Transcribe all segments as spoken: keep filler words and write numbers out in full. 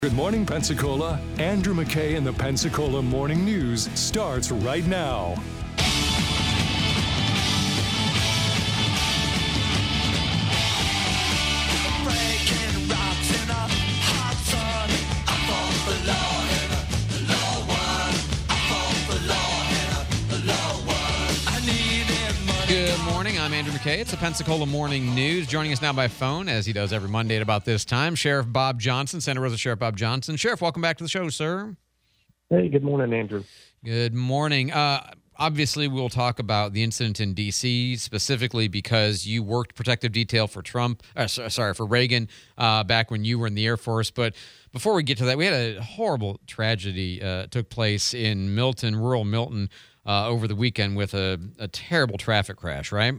Good morning, Pensacola. Andrew McKay and the Pensacola Morning News starts right now. Good morning. I'm Andrew McKay. It's the Pensacola Morning News. Joining us now by phone, as he does every Monday at about this time, Sheriff Bob Johnson, Santa Rosa Sheriff Bob Johnson. Sheriff, welcome back to the show, sir. Hey, good morning, Andrew. Good morning. Uh, obviously, we'll talk about the incident in D C specifically because you worked protective detail for Trump, uh, sorry, for Reagan uh, back when you were in the Air Force. But before we get to that, we had a horrible tragedy uh, took place in Milton, rural Milton, uh, over the weekend with a, a terrible traffic crash, right?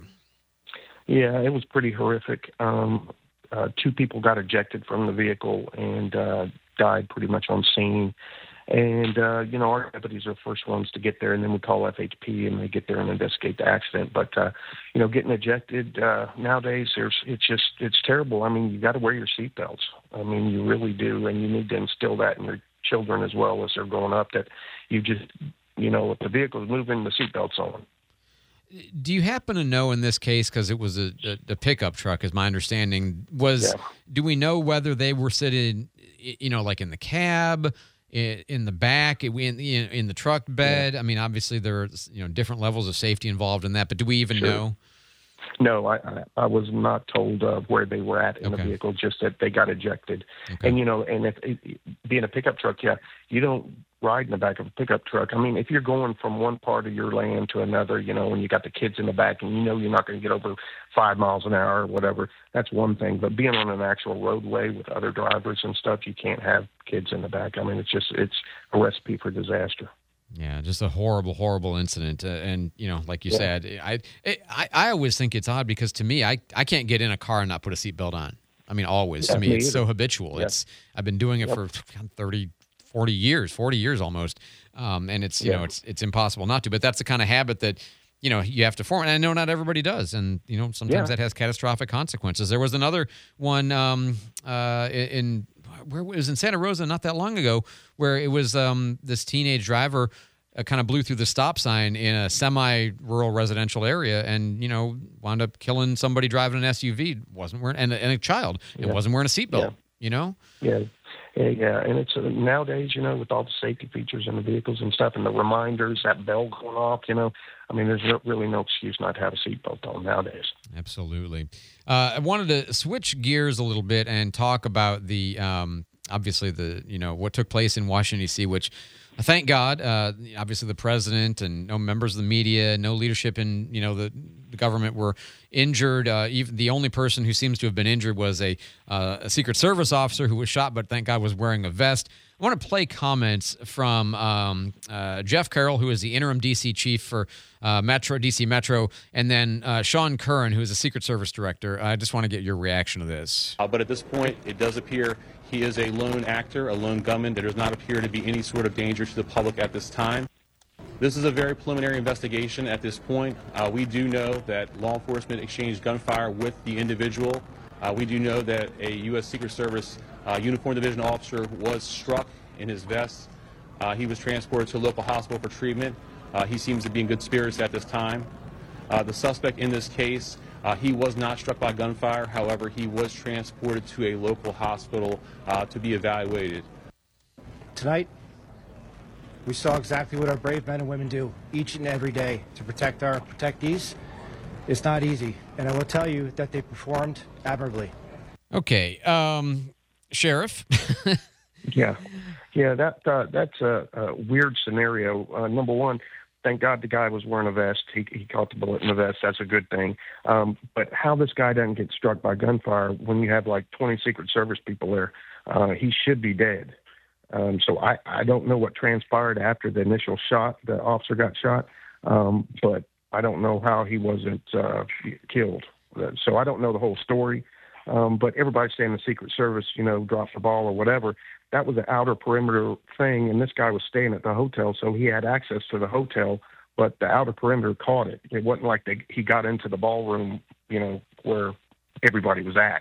Yeah, it was pretty horrific. Um, uh, two people got ejected from the vehicle and uh, died pretty much on scene. And, uh, you know, our deputies are the first ones to get there, and then we call F H P, and they get there and investigate the accident. But, uh, you know, getting ejected uh, nowadays, there's it's just it's terrible. I mean, you got to wear your seatbelts. I mean, you really do, and you need to instill that in your children as well as they're growing up, that you just, you know, if the vehicle's moving, the seatbelt's on. Do you happen to know in this case, because it was a, a, a pickup truck, is my understanding, was Yeah. do we know whether they were sitting, you know, like in the cab, in, in the back, in, in, in the truck bed? Yeah. I mean, obviously there are, you know, different levels of safety involved in that, but do we even Sure. know? No, I, I I was not told uh, where they were at in Okay. the vehicle, just that they got ejected. Okay. And, you know, and if, it, being a pickup truck, yeah, you don't ride in the back of a pickup truck. I mean, if you're going from one part of your land to another, you know, and you got the kids in the back and you know you're not going to get over five miles an hour or whatever, that's one thing. But being on an actual roadway with other drivers and stuff, you can't have kids in the back. I mean, it's just, it's a recipe for disaster. Yeah, just a horrible, horrible incident. Uh, and, you know, like you Yeah. said, I, I I always think it's odd because to me, I, I can't get in a car and not put a seatbelt on. I mean, always. Yeah, to me, me it's either. so habitual. Yeah. It's I've been doing it Yep. for thirty, forty years, forty years almost. Um, and it's, you Yeah. know, it's it's impossible not to. But that's the kind of habit that, you know, you have to form. And I know not everybody does. And, you know, sometimes Yeah. that has catastrophic consequences. There was another one um, uh, in, where it was in Santa Rosa not that long ago where it was um, this teenage driver uh, kind of blew through the stop sign in a semi-rural residential area and, you know, wound up killing somebody driving an S U V, wasn't wearing, and, and a child, and Yeah. wasn't wearing a seatbelt, Yeah. you know? Yeah. Yeah, yeah, and it's uh, nowadays, you know, with all the safety features in the vehicles and stuff, and the reminders, that bell going off, you know, I mean, there's no, really no excuse not to have a seatbelt on nowadays. Absolutely. Uh, I wanted to switch gears a little bit and talk about the, um, obviously, the, you know, what took place in Washington, D C, which, thank God, uh, obviously the president and no members of the media, no leadership in, you know, the, the government were injured. Uh, even the only person who seems to have been injured was a, uh, a Secret Service officer who was shot, but thank God was wearing a vest. I want to play comments from um, uh, Jeff Carroll, who is the interim D C chief for uh, Metro, D C Metro, and then uh, Sean Curran, who is a Secret Service director. I just want to get your reaction to this. Uh, but at this point, it does appear he is a lone actor, a lone gunman. There does not appear to be any sort of danger to the public at this time. This is a very preliminary investigation at this point. Uh, we do know that law enforcement exchanged gunfire with the individual. Uh, we do know that a U S Secret Service uh, Uniform Division officer was struck in his vest. Uh, he was transported to a local hospital for treatment. Uh, he seems to be in good spirits at this time. Uh, the suspect in this case, uh, he was not struck by gunfire. However, he was transported to a local hospital uh, to be evaluated. Tonight, we saw exactly what our brave men and women do each and every day to protect our protectees. It's not easy, and I will tell you that they performed admirably. Okay, um, Sheriff. Yeah, yeah, that uh, that's a, a weird scenario. Uh, number one, thank God the guy was wearing a vest. He, he caught the bullet in the vest. That's a good thing. Um, but how this guy doesn't get struck by gunfire when you have like twenty Secret Service people there, uh, he should be dead. Um, so I, I don't know what transpired after the initial shot. The officer got shot, um, but I don't know how he wasn't uh, killed. So I don't know the whole story. Um, but everybody's saying the Secret Service, you know, dropped the ball or whatever. That was an outer perimeter thing, and this guy was staying at the hotel, so he had access to the hotel, but the outer perimeter caught it. It wasn't like they, he got into the ballroom, you know, where everybody was at.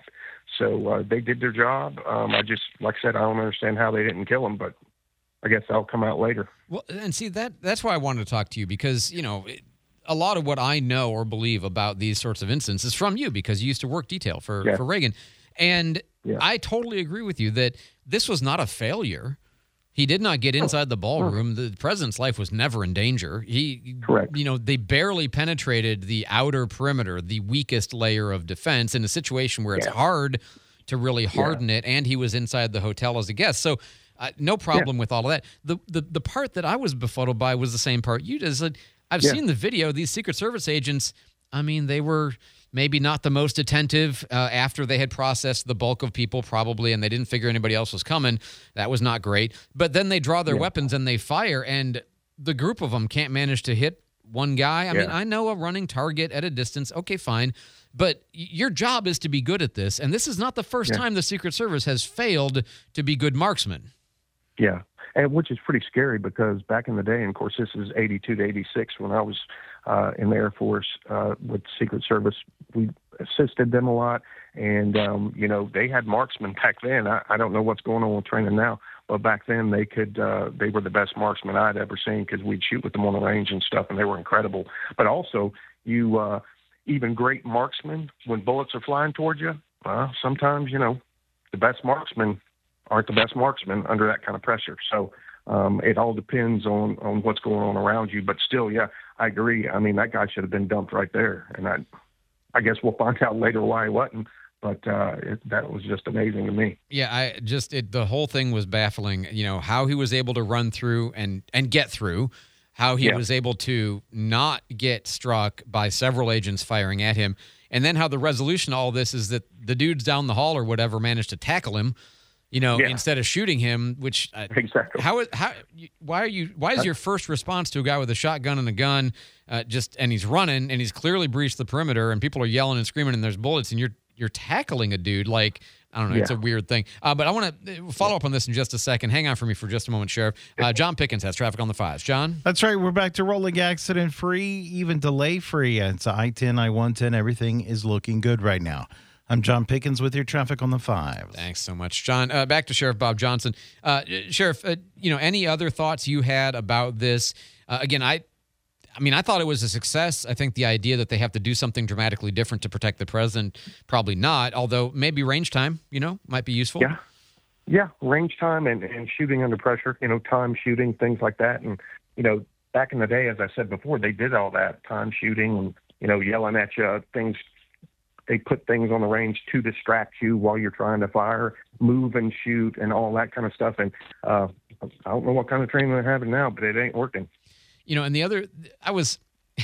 So uh, they did their job. Um, I just, like I said, I don't understand how they didn't kill him, but I guess that'll come out later. Well, and see, that that's why I wanted to talk to you, because, you know, it, a lot of what I know or believe about these sorts of incidents is from you, because you used to work detail for, yeah. for Reagan. And yeah. I totally agree with you that this was not a failure. He did not get inside the ballroom. The president's life was never in danger. He, Correct. You know, they barely penetrated the outer perimeter, the weakest layer of defense, in a situation where it's yeah. hard to really harden yeah. it, and he was inside the hotel as a guest. So uh, no problem yeah. with all of that. The, the the part that I was befuddled by was the same part you did. Like, I've yeah. seen the video. These Secret Service agents, I mean, they were maybe not the most attentive uh, after they had processed the bulk of people, probably, and they didn't figure anybody else was coming. That was not great. But then they draw their yeah. weapons and they fire, and the group of them can't manage to hit one guy. I yeah. mean, I know a running target at a distance. Okay, fine. But your job is to be good at this, and this is not the first yeah. time the Secret Service has failed to be good marksmen. Yeah, and which is pretty scary, because back in the day, and of course this is eighty-two to eighty-six, when I was uh, in the Air Force uh, with Secret Service, we assisted them a lot, and um, you know, they had marksmen back then. I, I don't know what's going on with training now, but back then they could uh, they were the best marksmen I'd ever seen, because we'd shoot with them on the range and stuff, and they were incredible. But also, you uh, even great marksmen, when bullets are flying towards you, well, sometimes, you know, the best marksmen aren't the best marksmen under that kind of pressure. So um, it all depends on, on what's going on around you. But still, yeah, I agree. I mean, that guy should have been dumped right there. And I I guess we'll find out later why he wasn't. But uh, it, that was just amazing to me. Yeah, I just it, the whole thing was baffling. You know, how he was able to run through and, and get through, how he yeah. was able to not get struck by several agents firing at him, and then how the resolution to all this is that the dudes down the hall or whatever managed to tackle him, you know, yeah. instead of shooting him. Which uh, exactly how how why are you why is your first response to a guy with a shotgun and a gun uh, just and he's running and he's clearly breached the perimeter and people are yelling and screaming and there's bullets and you're you're tackling a dude like. I don't know. Yeah. It's a weird thing. Uh, but I want to follow up on this in just a second. Hang on for me for just a moment, Sheriff. Uh, John Pickens has traffic on the fives. John? That's right. We're back to rolling accident-free, even delay-free. It's I ten, I one ten. Everything is looking good right now. I'm John Pickens with your traffic on the fives. Thanks so much, John. Uh, back to Sheriff Bob Johnson. Uh, Sheriff, uh, you know, any other thoughts you had about this? Uh, again, I I mean, I thought it was a success. I think the idea that they have to do something dramatically different to protect the president, probably not, although maybe range time, you know, might be useful. Yeah. Yeah, range time and, and shooting under pressure, you know, time shooting, things like that. And, you know, back in the day, as I said before, they did all that, time shooting and, you know, yelling at you, things. They put things on the range to distract you while you're trying to fire, move and shoot and all that kind of stuff. And uh, I don't know what kind of training they're having now, but it ain't working. You know, and the other, I was,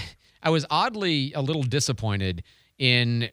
I was oddly a little disappointed in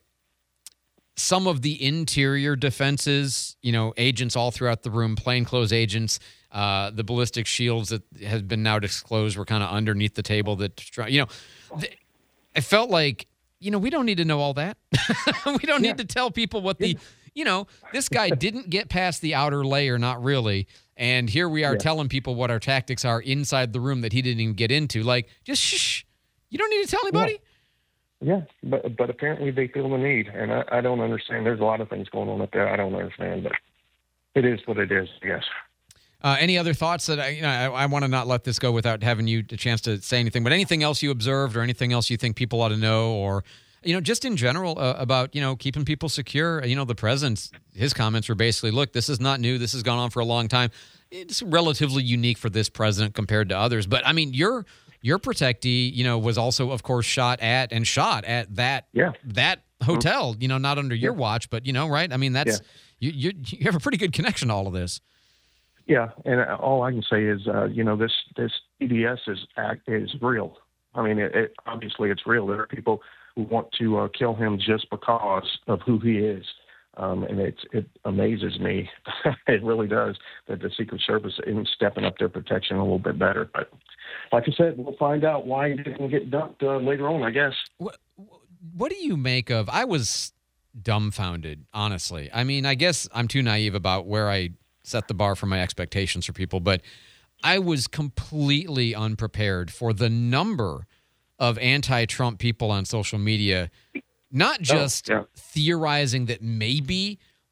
some of the interior defenses. You know, agents all throughout the room, plainclothes agents, uh, the ballistic shields that has been now disclosed were kind of underneath the table. That, you know, th- I felt like, you know, we don't need to know all that. we don't Yeah. need to tell people what the, you know, this guy didn't get past the outer layer, not really. And here we are Yeah. telling people what our tactics are inside the room that he didn't even get into. Like, just shh. You don't need to tell anybody. Yeah, but but apparently they feel the need, and I, I don't understand. There's a lot of things going on up there I don't understand, but it is what it is, yes. Uh, any other thoughts that I, you know, I, I want to not let this go without having you a chance to say anything, but anything else you observed or anything else you think people ought to know or, you know, just in general uh, about, you know, keeping people secure. You know, the president's, his comments were basically, look, this is not new. This has gone on for a long time. It's relatively unique for this president compared to others. But, I mean, your your protectee, you know, was also, of course, shot at and shot at that Yeah. that hotel, you know, not under your Yeah. watch, but, you know, right? I mean, that's you, you you have a pretty good connection to all of this. Yeah, and all I can say is, uh, you know, this this T D S is act is real. I mean, it, it, obviously it's real. There are people who want to uh, kill him just because of who he is, um, and it it amazes me. It really does that the Secret Service isn't stepping up their protection a little bit better. But like I said, we'll find out why he didn't get dumped uh, later on, I guess. What, what do you make of? I was dumbfounded, honestly. I mean, I guess I'm too naive about where I set the bar for my expectations for people, but I was completely unprepared for the number of anti-Trump people on social media, not just oh, yeah. theorizing that maybe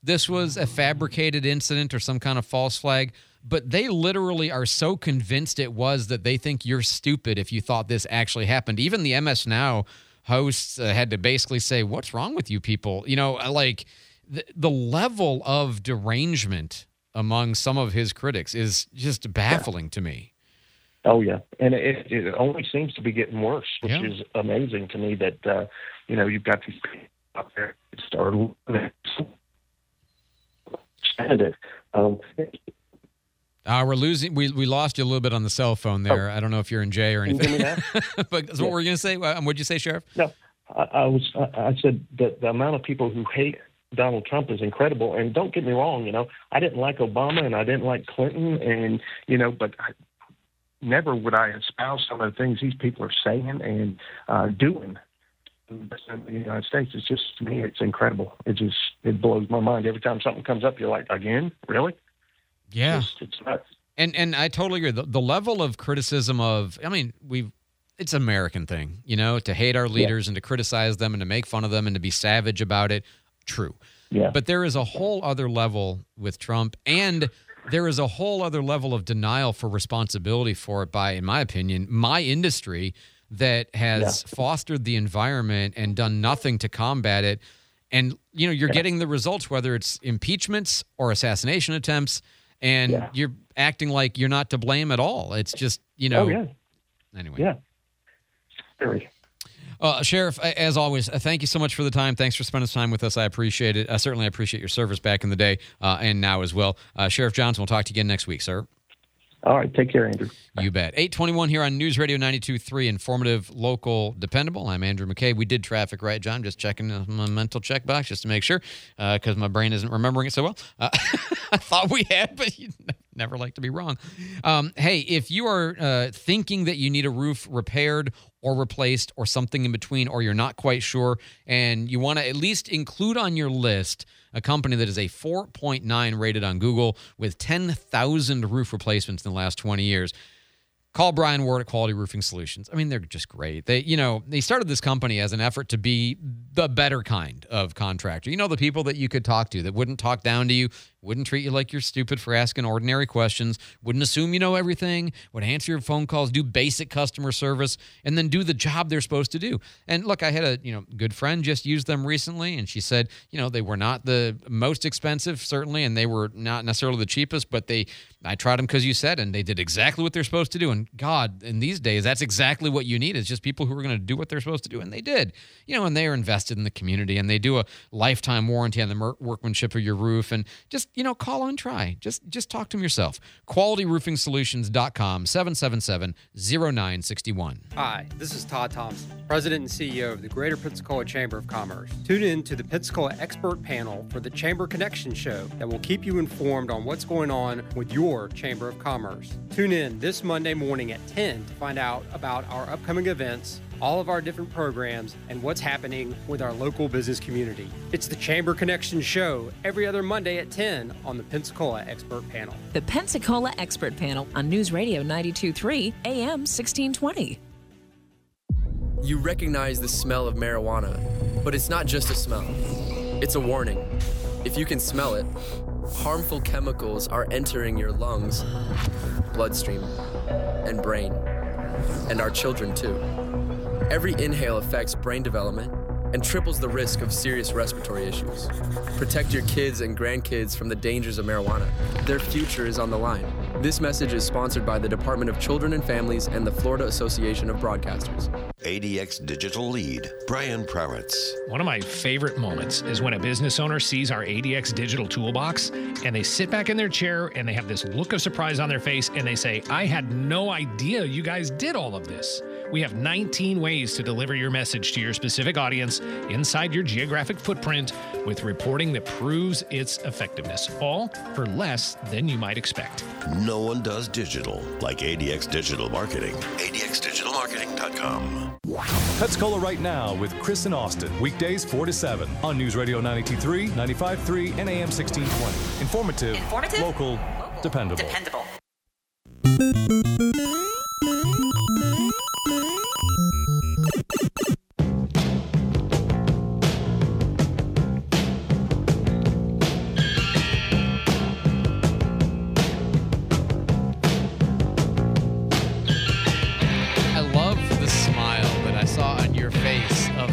this was a fabricated incident or some kind of false flag, but they literally are so convinced it was that they think you're stupid if you thought this actually happened. Even the M S Now hosts uh, had to basically say, what's wrong with you people? You know, like the, the level of derangement among some of his critics is just baffling yeah. to me. Oh, yeah. And it, it only seems to be getting worse, which yeah. is amazing to me that, uh, you know, you've got these people out there that start it. Um, uh, we're losing. We we lost you a little bit on the cell phone there. Oh. I don't know if you're in J or anything. Can you hear me now? But that's yeah. what we're going to say. Um, what'd you say, Sheriff? No, I, I was. I, I said that the amount of people who hate Donald Trump is incredible. And don't get me wrong, you know, I didn't like Obama and I didn't like Clinton, and you know, but I, never would I espouse some of the things these people are saying and uh, doing. In the United States, it's just, to me, it's incredible. It just, it blows my mind. Every time something comes up, you're like, again? Really? Yeah. It's, it's nuts. And and I totally agree. The, the level of criticism of, I mean, we've, it's an American thing, you know, to hate our leaders yeah. and to criticize them and to make fun of them and to be savage about it. True. Yeah. But there is a whole other level with Trump, and there is a whole other level of denial for responsibility for it by, in my opinion, my industry that has yeah. fostered the environment and done nothing to combat it. And, you know, you're yeah. getting the results, whether it's impeachments or assassination attempts, and yeah. you're acting like you're not to blame at all. It's just, you know. Oh, yeah. Anyway. Yeah. Scary. Uh, Sheriff, as always, uh, thank you so much for the time. Thanks for spending time with us. I appreciate it. I certainly appreciate your service back in the day uh, and now as well. Uh, Sheriff Johnson, we'll talk to you again next week, sir. All right. Take care, Andrew. You bet. eight twenty-one here on News Radio ninety-two point three, informative, local, dependable. I'm Andrew McKay. We did traffic, right, John? Just checking my mental check box just to make sure because uh, my brain isn't remembering it so well. Uh, I thought we had, but you never like to be wrong. Um, hey, if you are uh, thinking that you need a roof repaired or replaced or something in between, or you're not quite sure, and you want to at least include on your list a company that is a four point nine rated on Google with ten thousand roof replacements in the last twenty years, call Brian Ward at Quality Roofing Solutions. I mean, they're just great. They, you know, they started this company as an effort to be the better kind of contractor. You know, the people that you could talk to that wouldn't talk down to you, wouldn't treat you like you're stupid for asking ordinary questions, wouldn't assume you know everything, would answer your phone calls, do basic customer service, and then do the job they're supposed to do. And look, I had a, you know, good friend just use them recently, and she said, you know, they were not the most expensive, certainly, and they were not necessarily the cheapest, but they, I tried them because you said, and they did exactly what they're supposed to do. And God, in these days, that's exactly what you need. It's just people who are going to do what they're supposed to do, and they did. You know, and they are invested in the community, and they do a lifetime warranty on the mer- workmanship of your roof, and just, you know, call and try. Just just talk to them yourself. quality roofing solutions dot com, seven seven seven, zero nine six one. Hi, this is Todd Thompson, President and C E O of the Greater Pensacola Chamber of Commerce. Tune in to the Pensacola Expert Panel for the Chamber Connection Show that will keep you informed on what's going on with your Chamber of Commerce. Tune in this Monday morning at ten to find out about our upcoming events, all of our different programs, and what's happening with our local business community. It's the Chamber Connection Show every other Monday at ten on the Pensacola Expert Panel. The Pensacola Expert Panel on News Radio ninety-two point three, A M sixteen twenty. You recognize the smell of marijuana, but it's not just a smell. It's a warning. If you can smell it, harmful chemicals are entering your lungs, bloodstream, and brain, and our children too. Every inhale affects brain development and triples the risk of serious respiratory issues. Protect your kids and grandkids from the dangers of marijuana. Their future is on the line. This message is sponsored by the Department of Children and Families and the Florida Association of Broadcasters. A D X Digital Lead, Brian Praritz. One of my favorite moments is when a business owner sees our A D X Digital Toolbox and they sit back in their chair and they have this look of surprise on their face and they say, I had no idea you guys did all of this. We have nineteen ways to deliver your message to your specific audience inside your geographic footprint with reporting that proves its effectiveness, all for less than you might expect. No one does digital like A D X Digital Marketing. A D X digital marketing dot com. Pensacola Right Now with Chris and Austin. Weekdays four to seven on News Radio ninety-two point three, ninety-five point three, and A M sixteen twenty. Informative, Informative? local, local, dependable. Dependable.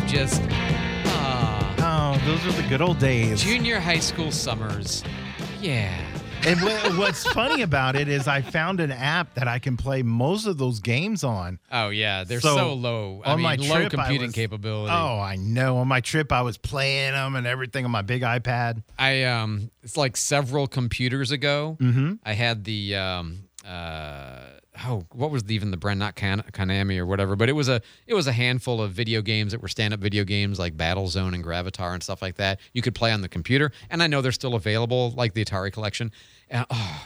just, ah. Oh, those are the good old days. Junior high school summers. Yeah. And wh- what's funny about it is I found an app that I can play most of those games on. Oh, yeah. They're so, so low. I on mean, my low trip, computing was, capability. Oh, I know. On my trip, I was playing them and everything on my big iPad. I um, It's like several computers ago, mm-hmm. I had the, um, uh, oh, what was the, even the brand? Not Kan- Konami or whatever, but it was a it was a handful of video games that were stand-up video games like Battlezone and Gravatar and stuff like that. You could play on the computer, and I know they're still available, like the Atari collection. And, oh,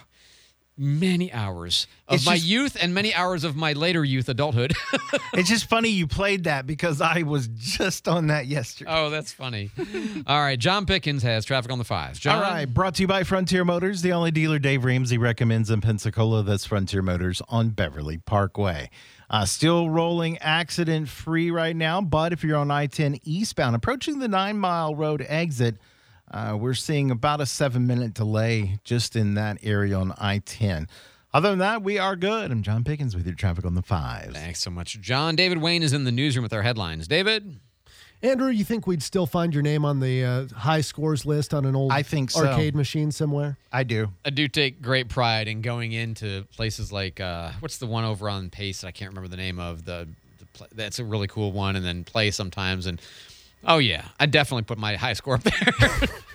many hours of It's my just- youth and many hours of my later youth adulthood. It's just funny you played that because I was just on that yesterday. Oh, that's funny. All right, John Pickens has traffic on the fives. John? All right, brought to you by Frontier Motors, the only dealer Dave Ramsey recommends in Pensacola. That's Frontier Motors on Beverly Parkway. Uh, still rolling accident-free right now, but if you're on I ten eastbound, approaching the Nine Mile Road exit, uh, we're seeing about a seven-minute delay just in that area on I ten. Other than that, we are good. I'm John Pickens with your traffic on the fives. Thanks so much, John. David Wayne is in the newsroom with our headlines. David? Andrew, you think we'd still find your name on the uh, high scores list on an old I think so. arcade machine somewhere? I do. I do take great pride in going into places like, uh, what's the one over on Pace that I can't remember the name of? The, the pl- That's a really cool one, and then play sometimes. And oh, yeah, I definitely put my high score up there.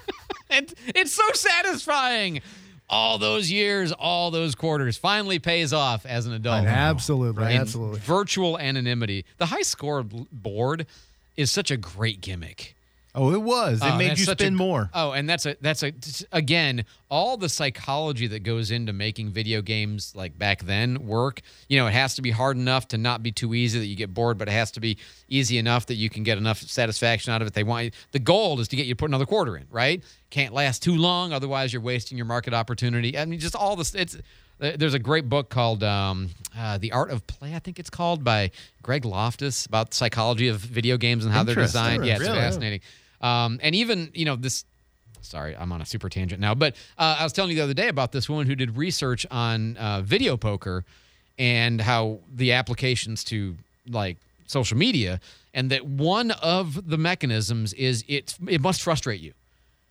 it, it's so satisfying. All those years, all those quarters finally pays off as an adult. Absolutely, In absolutely. Virtual anonymity. The high score board is such a great gimmick. Oh, it was. It Oh, made that's you such spend a- more. Oh, and that's a that's a again, all the psychology that goes into making video games like back then work. You know, it has to be hard enough to not be too easy that you get bored, but it has to be easy enough that you can get enough satisfaction out of it. They want the goal is to get you to put another quarter in, right? Can't last too long, otherwise you're wasting your market opportunity. I mean, just all this. It's there's a great book called um, uh, The Art of Play, I think it's called, by Greg Loftus about the psychology of video games and how they're Interesting. designed. Yeah, it's Really? fascinating. Um, and even, you know, this, sorry, I'm on a super tangent now, but uh, I was telling you the other day about this woman who did research on uh, video poker and how the applications to like social media, and that one of the mechanisms is it, it must frustrate you.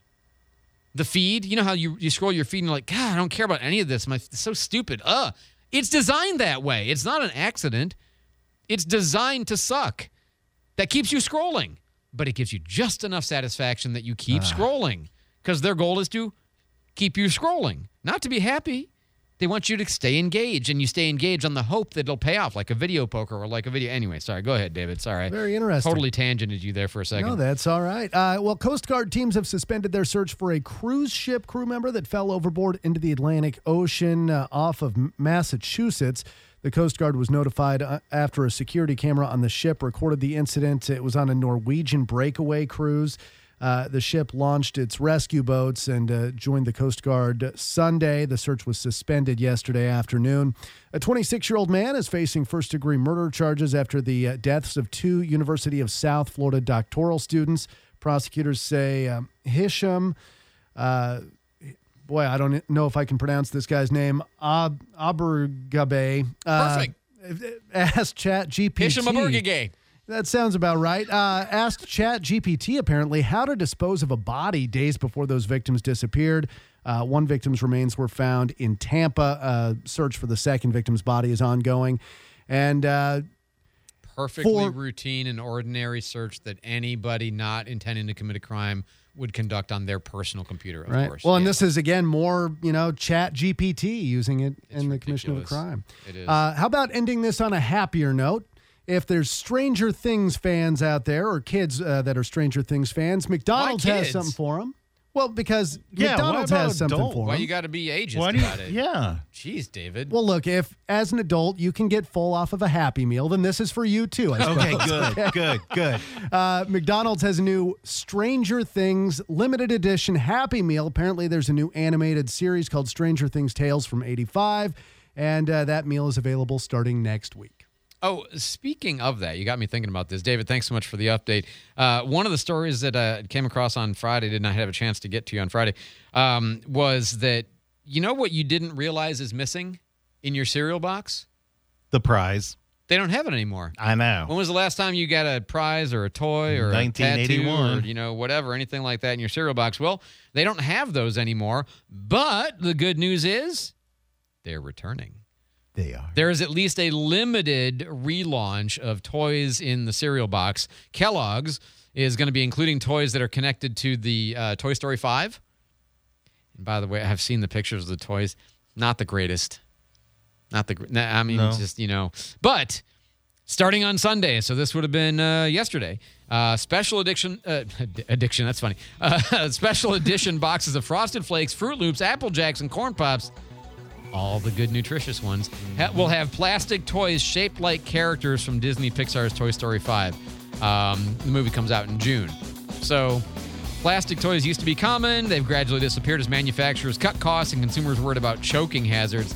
The feed, you know how you, you scroll your feed and you're like, God, I don't care about any of this. My, it's so stupid. Uh, it's designed that way. It's not an accident. It's designed to suck. That keeps you scrolling. But it gives you just enough satisfaction that you keep scrolling, because their goal is to keep you scrolling, not to be happy. They want you to stay engaged, and you stay engaged on the hope that it'll pay off, like a video poker or like a video. Anyway, sorry. Go ahead, David. Sorry. Very interesting. Totally tangented you there for a second. No, that's all right. Uh, well, Coast Guard teams have suspended their search for a cruise ship crew member that fell overboard into the Atlantic Ocean uh, off of Massachusetts. The Coast Guard was notified uh, after a security camera on the ship recorded the incident. It was on a Norwegian breakaway cruise. Uh, the ship launched its rescue boats and uh, joined the Coast Guard Sunday. The search was suspended yesterday afternoon. A twenty-six-year-old man is facing first-degree murder charges after the uh, deaths of two University of South Florida doctoral students. Prosecutors say um, Hisham, uh, boy, I don't know if I can pronounce this guy's name, Ab- Abergabe. Uh, Perfect. Asked Chat G P T. Hisham Abergabe. That sounds about right. Uh, asked Chat G P T, apparently, how to dispose of a body days before those victims disappeared. Uh, one victim's remains were found in Tampa. Uh, search for the second victim's body is ongoing. And uh, Perfectly for- routine and ordinary search that anybody not intending to commit a crime would conduct on their personal computer, of right. course. Well, and Yeah. this is, again, more, you know, Chat G P T using it in the commission of a ridiculous. crime. It is. Uh, how about ending this on a happier note? If there's Stranger Things fans out there, or kids uh, that are Stranger Things fans, McDonald's has kids? something for them. Well, because Yeah, McDonald's what about has something adult? for Why them. you got to be ageist Why do you- about it? yeah. Jeez, David. Well, look, if as an adult you can get full off of a Happy Meal, then this is for you too. I suppose. Okay, good, good, good. Uh, McDonald's has a new Stranger Things limited edition Happy Meal. Apparently, there's a new animated series called Stranger Things Tales from eighty-five, and uh, that meal is available starting next week. Oh, speaking of that, you got me thinking about this. David, thanks so much for the update. Uh, one of the stories that uh, came across on Friday, did not have a chance to get to you on Friday, um, was that, you know what you didn't realize is missing in your cereal box? The prize. They don't have it anymore. I know. When was the last time you got a prize or a toy or a nineteen eighty-one. tattoo or, you know, whatever, anything like that in your cereal box? Well, they don't have those anymore. But the good news is they're returning. They are. There is at least a limited relaunch of toys in the cereal box. Kellogg's is going to be including toys that are connected to the uh, Toy Story five. And by the way, I've seen the pictures of the toys. Not the greatest. Not the, gr- I mean, No. just, you know. But starting on Sunday, so this would have been uh, yesterday, uh, special addiction, uh, addiction, that's funny. Uh, special edition boxes of Frosted Flakes, Fruit Loops, Apple Jacks, and Corn Pops, all the good nutritious ones, ha- will have plastic toys shaped like characters from Disney Pixar's Toy Story five. Um, the movie comes out in June. So plastic toys used to be common. They've gradually disappeared as manufacturers cut costs and consumers worried about choking hazards.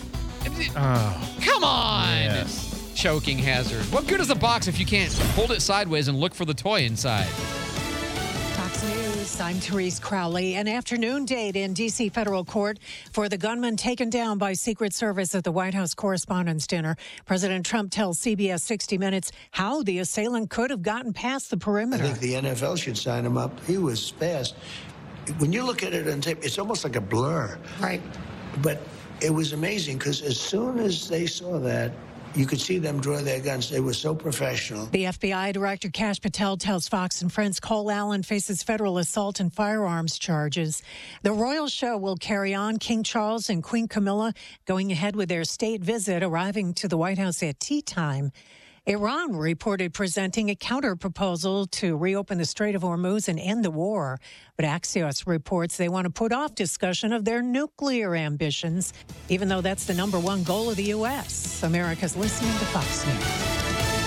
Oh, Come on! yes. Choking hazard. What good is a box if you can't hold it sideways and look for the toy inside? Fox News, I'm Therese Crowley. An afternoon date in D C federal court for the gunman taken down by Secret Service at the White House Correspondents' Dinner. President Trump tells C B S sixty minutes how the assailant could have gotten past the perimeter. I think the N F L should sign him up. He was fast. When you look at it on tape, it's almost like a blur. Right. But it was amazing because as soon as they saw that, you could see them draw their guns. They were so professional. The F B I Director Kash Patel tells Fox and Friends Cole Allen faces federal assault and firearms charges. The royal show will carry on. King Charles and Queen Camilla going ahead with their state visit, arriving to the White House at tea time. Iran reported presenting a counter-proposal to reopen the Strait of Hormuz and end the war. But Axios reports they want to put off discussion of their nuclear ambitions, even though that's the number one goal of the U S. America's listening to Fox News.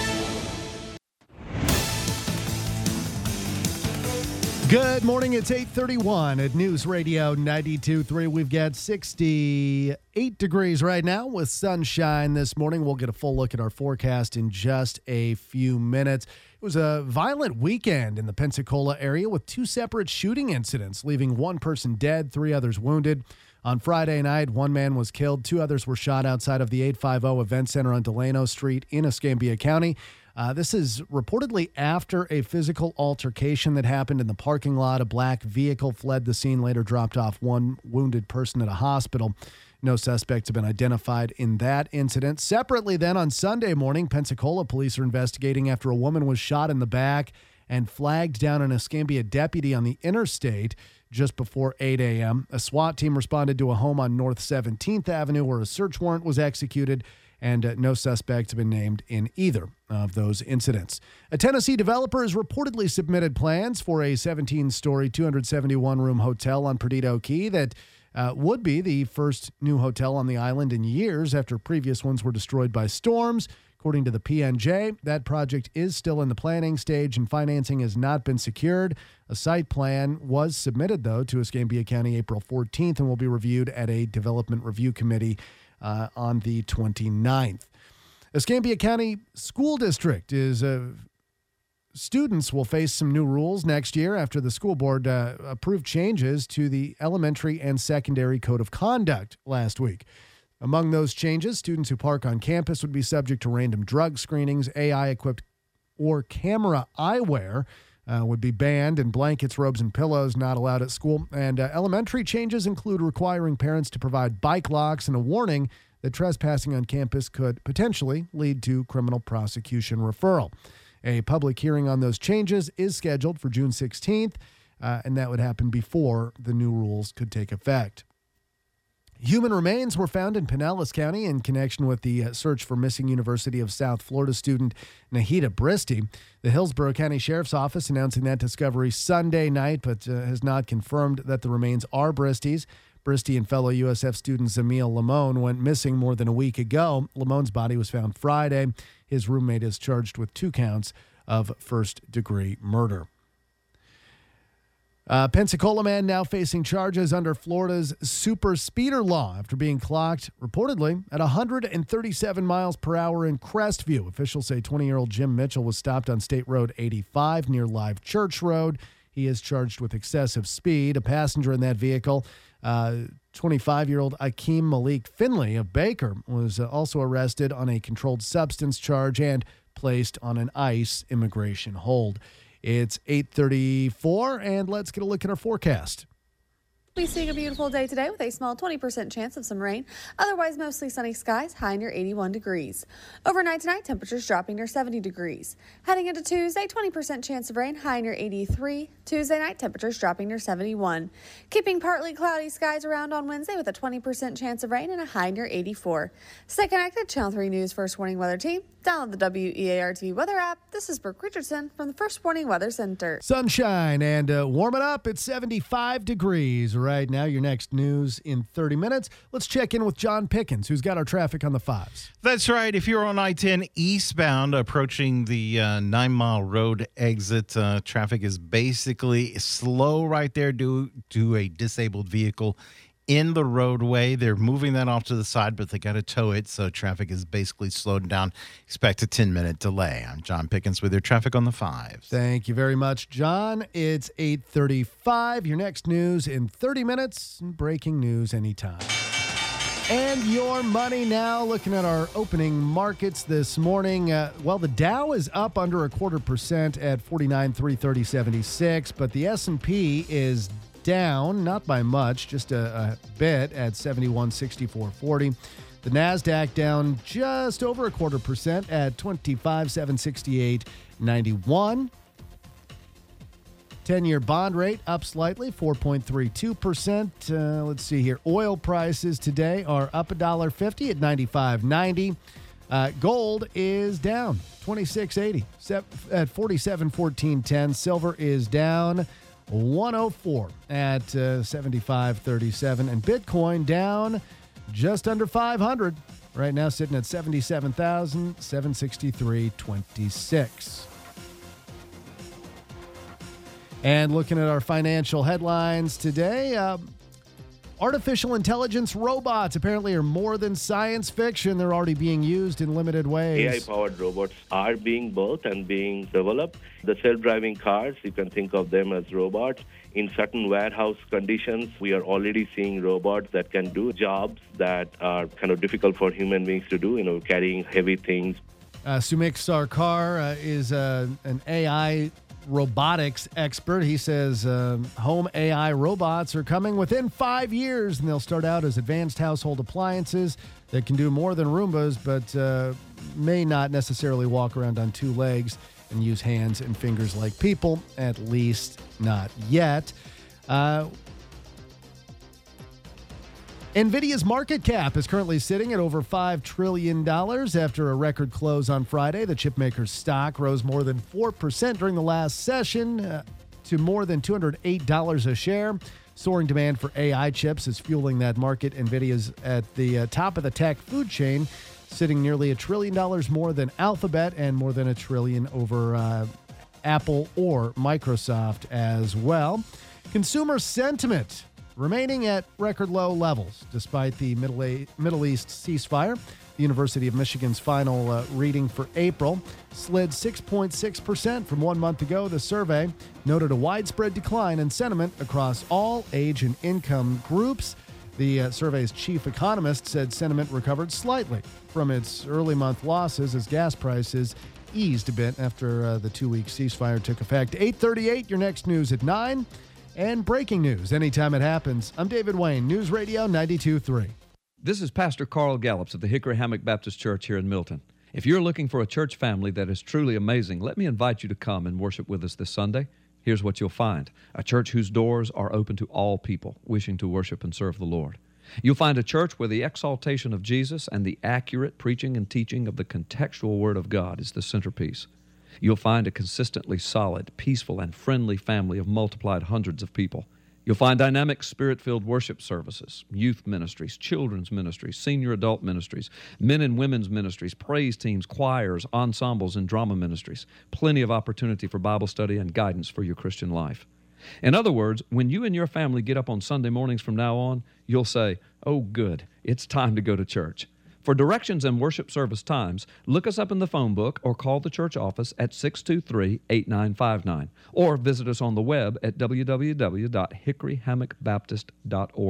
Good morning. It's eight thirty-one at News Radio ninety-two point three. We've got sixty-eight degrees right now with sunshine this morning. We'll get a full look at our forecast in just a few minutes. It was a violent weekend in the Pensacola area with two separate shooting incidents, leaving one person dead, three others wounded. On Friday night, one man was killed. Two others were shot outside of the eight fifty Event Center on Delano Street in Escambia County. Uh, this is reportedly after a physical altercation that happened in the parking lot. A black vehicle fled the scene, later dropped off one wounded person at a hospital. No suspects have been identified in that incident. Separately, then, on Sunday morning, Pensacola police are investigating after a woman was shot in the back and flagged down an Escambia deputy on the interstate just before eight a.m. A SWAT team responded to a home on North seventeenth Avenue where a search warrant was executed, and uh, no suspects have been named in either of those incidents. A Tennessee developer has reportedly submitted plans for a seventeen-story, two hundred seventy-one room hotel on Perdido Key that uh, would be the first new hotel on the island in years after previous ones were destroyed by storms. According to the P N J, that project is still in the planning stage and financing has not been secured. A site plan was submitted, though, to Escambia County April fourteenth and will be reviewed at a development review committee uh, on the twenty-ninth. Escambia County School District is uh, students will face some new rules next year after the school board uh, approved changes to the elementary and secondary code of conduct last week. Among those changes, students who park on campus would be subject to random drug screenings. A I-equipped or camera eyewear uh, would be banned, and blankets, robes, and pillows not allowed at school. And uh, elementary changes include requiring parents to provide bike locks and a warning that trespassing on campus could potentially lead to criminal prosecution referral. A public hearing on those changes is scheduled for June sixteenth, uh, and that would happen before the new rules could take effect. Human remains were found in Pinellas County in connection with the uh, search for missing University of South Florida student Nahida Bristy. The Hillsborough County Sheriff's Office announcing that discovery Sunday night, but uh, has not confirmed that the remains are Bristy's. Bristy and fellow U S F student Zamil Lamone went missing more than a week ago. Lamone's body was found Friday. His roommate is charged with two counts of first-degree murder. Uh, Pensacola man now facing charges under Florida's super speeder law after being clocked, reportedly, at one hundred thirty-seven miles per hour in Crestview. Officials say twenty-year-old Jim Mitchell was stopped on State Road eighty-five near Live Church Road. He is charged with excessive speed. A passenger in that vehicle uh, twenty-five-year-old Akeem Malik Finley of Baker was uh, also arrested on a controlled substance charge and placed on an ICE immigration hold. It's eight thirty-four, and let's get a look at our forecast. We see a beautiful day today with a small twenty percent chance of some rain. Otherwise, mostly sunny skies, high near eighty-one degrees. Overnight tonight, temperatures dropping near seventy degrees. Heading into Tuesday, twenty percent chance of rain, high near eighty-three. Tuesday night, temperatures dropping near seventy-one. Keeping partly cloudy skies around on Wednesday with a twenty percent chance of rain and a high near eighty-four. Stay connected. Channel three News First Warning Weather Team. Download the W E A R T V weather app. This is Brooke Richardson from the First Warning Weather Center. Sunshine and uh, warming up. It's seventy-five degrees right now. Your next news in thirty minutes. Let's check in with John Pickens, who's got our traffic on the fives. That's right. If you're on I ten eastbound approaching the uh, Nine Mile Road exit, uh, traffic is basically slow right there due to a disabled vehicle in the roadway. They're moving that off to the side, but they got to tow it, so traffic is basically slowed down. Expect a ten-minute delay. I'm John Pickens with your traffic on the fives. Thank you very much, John. It's eight thirty-five. Your next news in thirty minutes. Breaking news anytime. And your money now, looking at our opening markets this morning. Uh, well, the Dow is up under a quarter percent at forty-nine three thirty seventy-six, but the S and P is down, not by much, just a, a bit at seventy-one sixty-four forty. The NASDAQ down just over a quarter percent at twenty-five seven sixty-eight ninety-one. ten-year bond rate up slightly, four point three two percent. Uh, let's see here. Oil prices today are up one dollar fifty at ninety-five ninety. Uh, gold is down twenty-six eighty at forty-seven fourteen ten. Silver is down one oh four at uh, seventy-five thirty-seven, and Bitcoin down just under five hundred. Right now sitting at seventy-seven thousand seven hundred sixty-three dollars and twenty-six cents. And looking at our financial headlines today, uh, artificial intelligence robots apparently are more than science fiction. They're already being used in limited ways. A I-powered robots are being built and being developed. The self-driving cars, you can think of them as robots. In certain warehouse conditions, we are already seeing robots that can do jobs that are kind of difficult for human beings to do, you know, carrying heavy things. Uh, Sumik Sarkar uh, is uh, an A I robotics expert. He says uh, home A I robots are coming within five years, and they'll start out as advanced household appliances that can do more than Roombas, but uh, may not necessarily walk around on two legs and use hands and fingers like people, at least not yet. Uh, NVIDIA's market cap is currently sitting at over five trillion dollars after a record close on Friday. The chipmaker's stock rose more than four percent during the last session uh, to more than two hundred eight dollars a share. Soaring demand for A I chips is fueling that market. NVIDIA's at the uh, top of the tech food chain, sitting nearly a trillion dollars more than Alphabet and more than a trillion over uh, Apple or Microsoft as well. Consumer sentiment remaining at record low levels despite the Middle, A- Middle East ceasefire. The University of Michigan's final uh, reading for April slid six point six percent from one month ago. The survey noted a widespread decline in sentiment across all age and income groups. The uh, survey's chief economist said sentiment recovered slightly from its early month losses as gas prices eased a bit after uh, the two-week ceasefire took effect. eight thirty-eight, your next news at nine. And breaking news anytime it happens. I'm David Wayne, News Radio ninety-two point three. This is Pastor Carl Gallups of the Hickory Hammock Baptist Church here in Milton. If you're looking for a church family that is truly amazing, let me invite you to come and worship with us this Sunday. Here's what you'll find: a church whose doors are open to all people wishing to worship and serve the Lord. You'll find a church where the exaltation of Jesus and the accurate preaching and teaching of the contextual Word of God is the centerpiece. You'll find a consistently solid, peaceful, and friendly family of multiplied hundreds of people. You'll find dynamic, spirit-filled worship services, youth ministries, children's ministries, senior adult ministries, men and women's ministries, praise teams, choirs, ensembles, and drama ministries. Plenty of opportunity for Bible study and guidance for your Christian life. In other words, when you and your family get up on Sunday mornings from now on, you'll say, "Oh, good, it's time to go to church." For directions and worship service times, look us up in the phone book or call the church office at six two three, eight nine five nine or visit us on the web at w w w dot hickory hammock baptist dot org.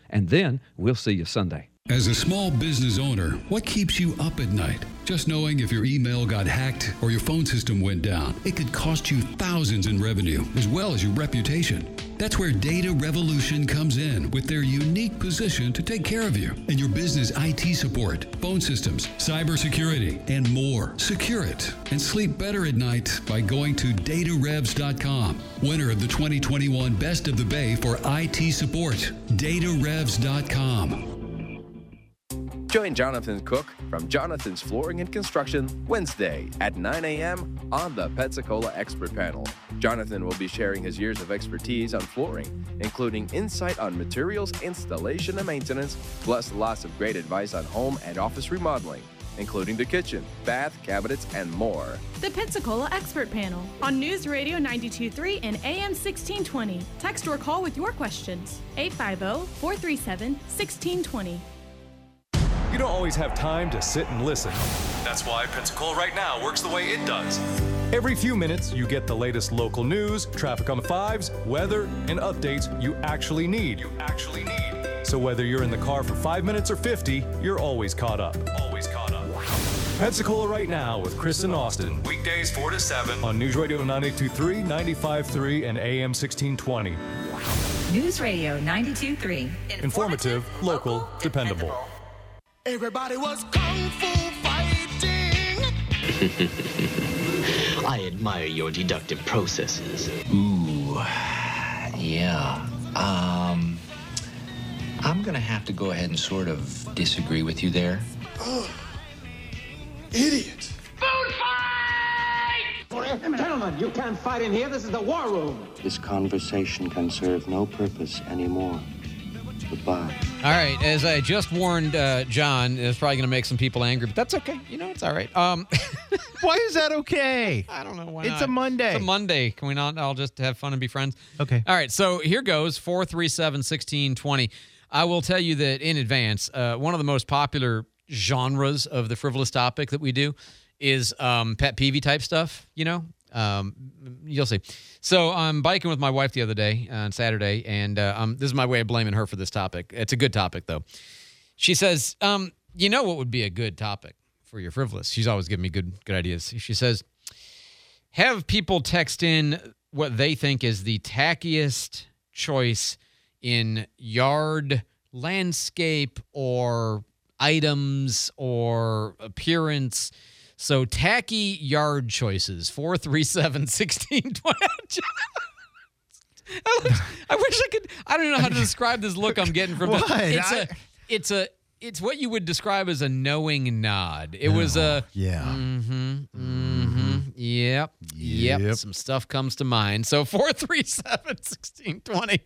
And then we'll see you Sunday. As a small business owner, what keeps you up at night? Just knowing if your email got hacked or your phone system went down, it could cost you thousands in revenue as well as your reputation. That's where Data Revolution comes in with their unique position to take care of you and your business I T support, phone systems, cybersecurity, and more. Secure it and sleep better at night by going to data revs dot com. Winner of the twenty twenty-one Best of the Bay for I T support, data revs dot com. Join Jonathan Cook from Jonathan's Flooring and Construction Wednesday at nine a.m. on the Pensacola Expert Panel. Jonathan will be sharing his years of expertise on flooring, including insight on materials, installation, and maintenance, plus lots of great advice on home and office remodeling, including the kitchen, bath, cabinets, and more. The Pensacola Expert Panel on News Radio ninety-two point three and A M sixteen twenty. Text or call with your questions. eight five zero, four three seven, one six two zero. You don't always have time to sit and listen. That's why Pensacola Right Now works the way it does. Every few minutes, you get the latest local news, traffic on the fives, weather, and updates you actually need. You actually need. So whether you're in the car for five minutes or fifty, you're always caught up. Always caught up. Pensacola Right Now with Chris and Austin. Weekdays four to seven on News Radio ninety-two point three, ninety-five point three, and A M sixteen twenty. News Radio ninety-two point three. Informative, local, dependable. Everybody was kung fu fighting. I admire your deductive processes. Ooh, yeah. Um, I'm gonna have to go ahead and sort of disagree with you there. Oh, idiot. Food fight! Gentlemen, you can't fight in here. This is the war room. This conversation can serve no purpose anymore. Goodbye. All right, as I just warned uh, John, it's probably going to make some people angry, but that's okay. You know, it's all right. Um, why is that okay? I don't know why It's not. a Monday. It's a Monday. Can we not all just have fun and be friends? Okay. All right, so here goes, four three seven, one six two zero. I will tell you that in advance, uh, one of the most popular genres of the frivolous topic that we do is um, pet peeve type stuff, you know? Um, you'll see. So I'm biking with my wife the other day on Saturday, and uh, um, this is my way of blaming her for this topic. It's a good topic, though. She says, um, you know what would be a good topic for your frivolous? She's always giving me good good ideas. She says, have people text in what they think is the tackiest choice in yard, landscape, or items, or appearance. So tacky yard choices, four three seven, one six two zero. I wish I could, I don't even know how to describe this look I'm getting from What? this. It's I- a, it's a, it's what you would describe as a knowing nod. It was a, yeah. mm-hmm, mm-hmm, yep, yep, Yep. some stuff comes to mind. So four three seven, one six two zero.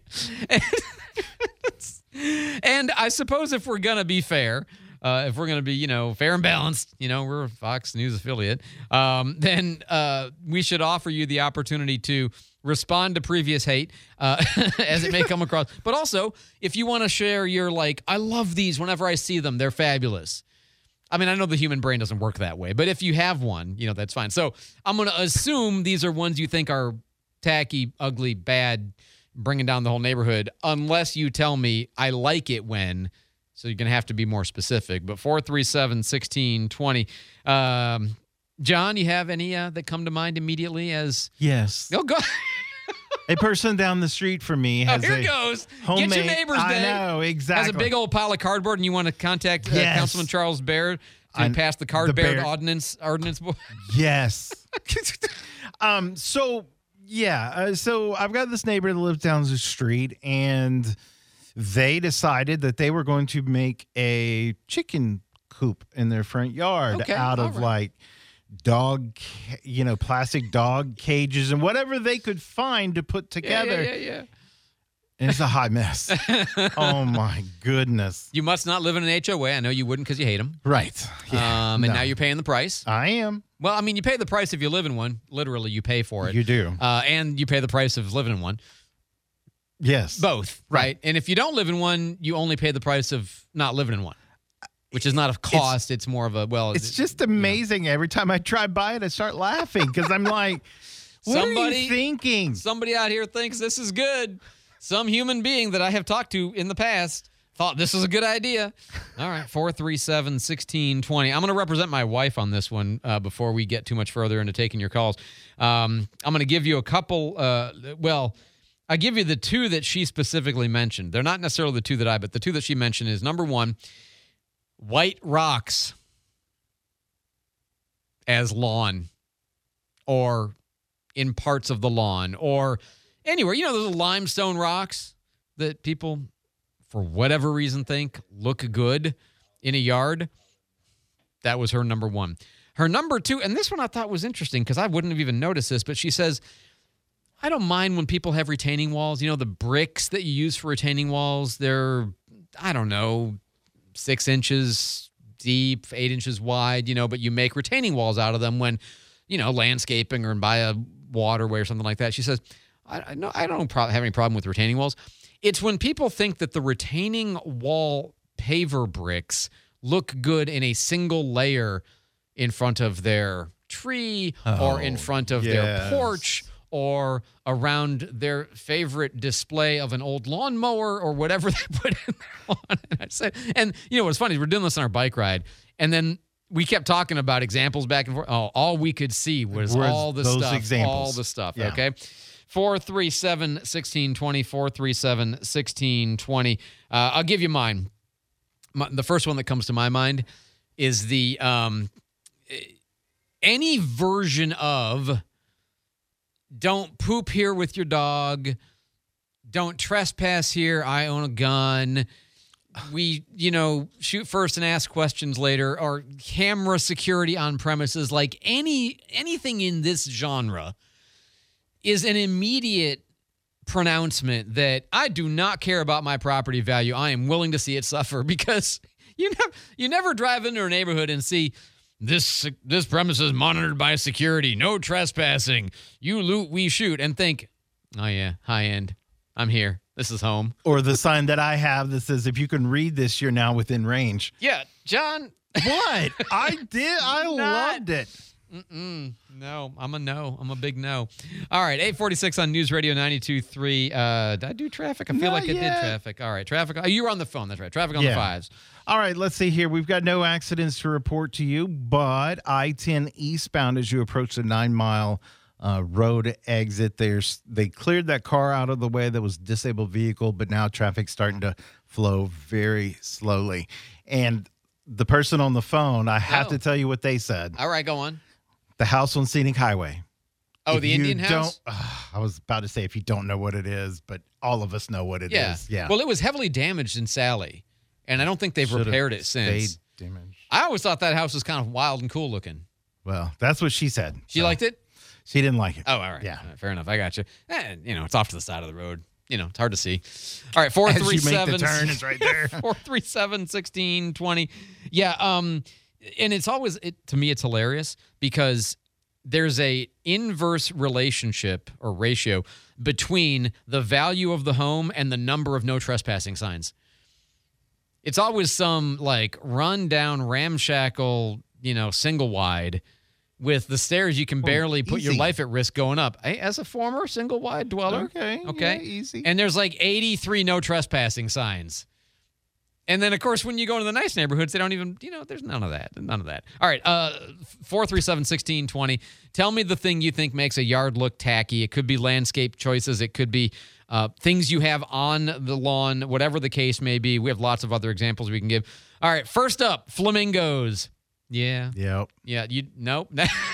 And I suppose if we're going to be fair, Uh, if we're going to be, you know, fair and balanced, you know, we're a Fox News affiliate, um, then uh, we should offer you the opportunity to respond to previous hate uh, as it may come across. But also, if you want to share your, like, I love these whenever I see them, they're fabulous. I mean, I know the human brain doesn't work that way, but if you have one, you know, that's fine. So I'm going to assume these are ones you think are tacky, ugly, bad, bringing down the whole neighborhood, unless you tell me I like it when... So you're going to have to be more specific. But four three seven, one six two zero. Um, John, you have any uh, that come to mind immediately as... Yes. Oh, go. A person down the street from me has Oh, here a it goes. homemade, Get your neighbor's I day. know, exactly. Has a big old pile of cardboard, and you want to contact uh, Yes. Councilman Charles Baird to I- pass the the card Baird Baird- ordinance, ordinance board. Yes. um. So yeah. Uh, so I've got this neighbor that lives down the street, and they decided that they were going to make a chicken coop in their front yard Okay, out of all right. like dog, ca- you know, plastic dog cages and whatever they could find to put Yeah, together. yeah, yeah, yeah. And it's a hot mess. Oh my goodness. You must not live in an H O A. I know you wouldn't because you hate them. Right. Yeah, um, and no. now you're paying the price. I am. Well, I mean, you pay the price if you live in one. Literally, you pay for it. You do. Uh, and you pay the price of living in one. Yes. Both, right? And if you don't live in one, you only pay the price of not living in one, which is not a cost. It's, more of a, well. It's just amazing. Every time I drive by it, I start laughing because I'm like, what are you thinking? Somebody out here thinks this is good. Some human being that I have talked to in the past thought this was a good idea. All right, four three seven, one six two zero. I'm going to represent my wife on this one uh, before we get too much further into taking your calls. Um, I'm going to give you a couple, uh, well, I give you the two that she specifically mentioned. They're not necessarily the two that I, but the two that she mentioned is, number one, white rocks as lawn or in parts of the lawn or anywhere. You know, those limestone rocks that people, for whatever reason, think look good in a yard. That was her number one. Her number two, and this one I thought was interesting because I wouldn't have even noticed this, but she says, I don't mind when people have retaining walls. You know, the bricks that you use for retaining walls, they're, I don't know, six inches deep, eight inches wide, you know, but you make retaining walls out of them when, you know, landscaping or by a waterway or something like that. She says, I, I, no, I don't pro- have any problem with retaining walls. It's when people think that the retaining wall paver bricks look good in a single layer in front of their tree oh, or in front of yes. their porch or around their favorite display of an old lawnmower or whatever they put in their lawn. And I said, and you know what's funny is we're doing this on our bike ride, and then we kept talking about examples back and forth. Oh, all we could see was Where's all the stuff, examples. all the stuff. Yeah. Okay. four three seven, one six two zero, four three seven, one six two zero. Uh, I'll give you mine. My, the first one that comes to my mind is the um, any version of don't poop here with your dog, don't trespass here, I own a gun, we, you know, shoot first and ask questions later, or camera security on premises, like any anything in this genre is an immediate pronouncement that I do not care about my property value. I am willing to see it suffer, because you never, you never drive into a neighborhood and see this this premise is monitored by security, no trespassing, you loot, we shoot, and think, oh yeah, high end, I'm here, this is home. Or the sign that I have that says, if you can read this, you're now within range. Yeah, John. What? I did. I Not, loved it. Mm-mm. No, I'm a no. I'm a big no. All right, eight forty-six on News Radio ninety-two point three. Uh, did I do traffic? I feel Not like I yet. did traffic. All right, traffic. Oh, you were on the phone. That's right. Traffic on Yeah. the fives. All right, let's see here. We've got no accidents to report to you, but I ten eastbound as you approach the nine-mile uh, road exit, there's they cleared that car out of the way that was a disabled vehicle, but now traffic's starting to flow very slowly. And the person on the phone, I have Oh. to tell you what they said. All right, go on. The house on Scenic Highway. Oh, If the you Indian house? don't- uh, I was about to say if you don't know what it is, but all of us know what it is. Yeah. Yeah. Well, it was heavily damaged in Sally, and I don't think they've Should've repaired it since. stayed damaged. I always thought that house was kind of wild and cool looking. Well, that's what she said. She liked it? She didn't like it. Oh, all right. Yeah. All right, fair enough. I got you. And, you know, it's off to the side of the road. You know, it's hard to see. All right, four As you three make the seven. turn, it's right there. four three seven, one six two zero. Yeah, um, and it's always, it, to me, it's hilarious because there's a inverse relationship or ratio between the value of the home and the number of no trespassing signs. It's always some like run down, ramshackle, you know, single wide with the stairs you can barely put your easy. life at risk going up. Hey, as a former single wide dweller. Okay. Okay. yeah, easy. And there's like eighty-three no trespassing signs. And then, of course, when you go into the nice neighborhoods, they don't even, you know, there's none of that. None of that. All right. Uh, four three seven, one six two zero. Tell me the thing you think makes a yard look tacky. It could be landscape choices. It could be uh, things you have on the lawn, whatever the case may be. We have lots of other examples we can give. All right. First up, flamingos. Yeah. Yep. Yeah. You Nope.